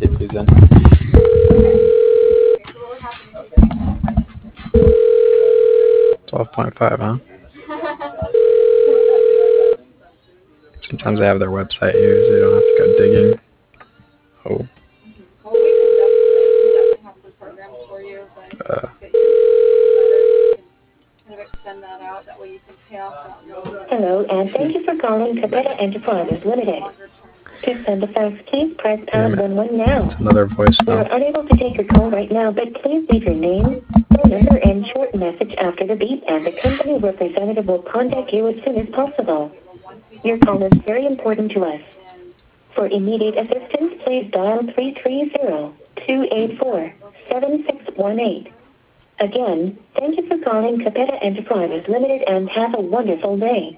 see if he's in. 12.5, huh? Sometimes they have their website here, so you don't have to go digging. Oh. Well, we can definitely have some programs for you, but Uh, get you kind of extend that out. That way you can pay off that loan. Hello, and thank you for calling Capetta Enterprises Limited. To send a fax, please press damn pound it. 11 now. It's another We are voicemail. unable to take your call right now, but please leave your name, phone number, and short message after the beep, and the company representative will contact you as soon as possible. Your call is very important to us. For immediate assistance, please dial 330-284-7618. Again, thank you for calling Capetta Enterprises Limited and have a wonderful day.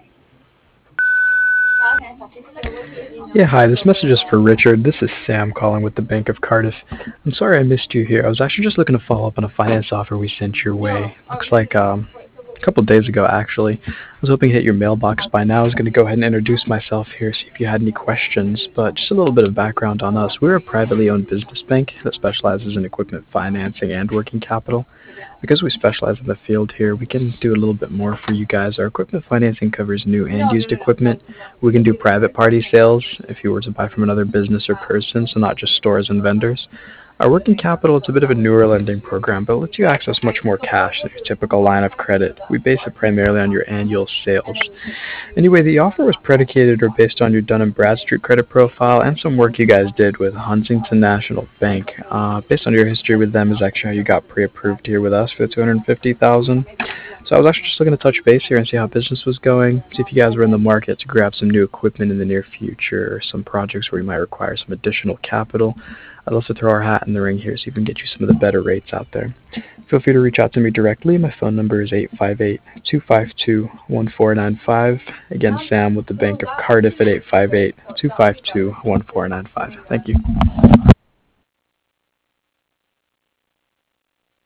Yeah, hi, this message is for Richard. This is Sam calling with the Bank of Cardiff. I'm sorry I missed you here. I was actually just looking to follow up on a finance offer we sent your way. Looks like a couple of days ago, actually. I was hoping to hit your mailbox by now. I was going to go ahead and introduce myself here, see if you had any questions. But just a little bit of background on us. We're a privately owned business bank that specializes in equipment financing and working capital. Because we specialize in the field here, we can do a little bit more for you guys. Our equipment financing covers new and used equipment. We can do private party sales if you were to buy from another business or person, so not just stores and vendors. Our working capital, it's a bit of a newer lending program, but it lets you access much more cash than your typical line of credit. We base it primarily on your annual sales. Anyway, the offer was predicated or based on your Dun & Bradstreet credit profile and some work you guys did with Huntington National Bank. Based on your history with them is actually how you got pre-approved here with us for the $250,000. So I was actually just looking to touch base here and see how business was going, see if you guys were in the market to grab some new equipment in the near future or some projects where you might require some additional capital. I'd love to throw our hat in the ring here so you can get you some of the better rates out there. Feel free to reach out to me directly. My phone number is 858-252-1495. Again, Sam with the Bank of Cardiff at 858-252-1495. Thank you.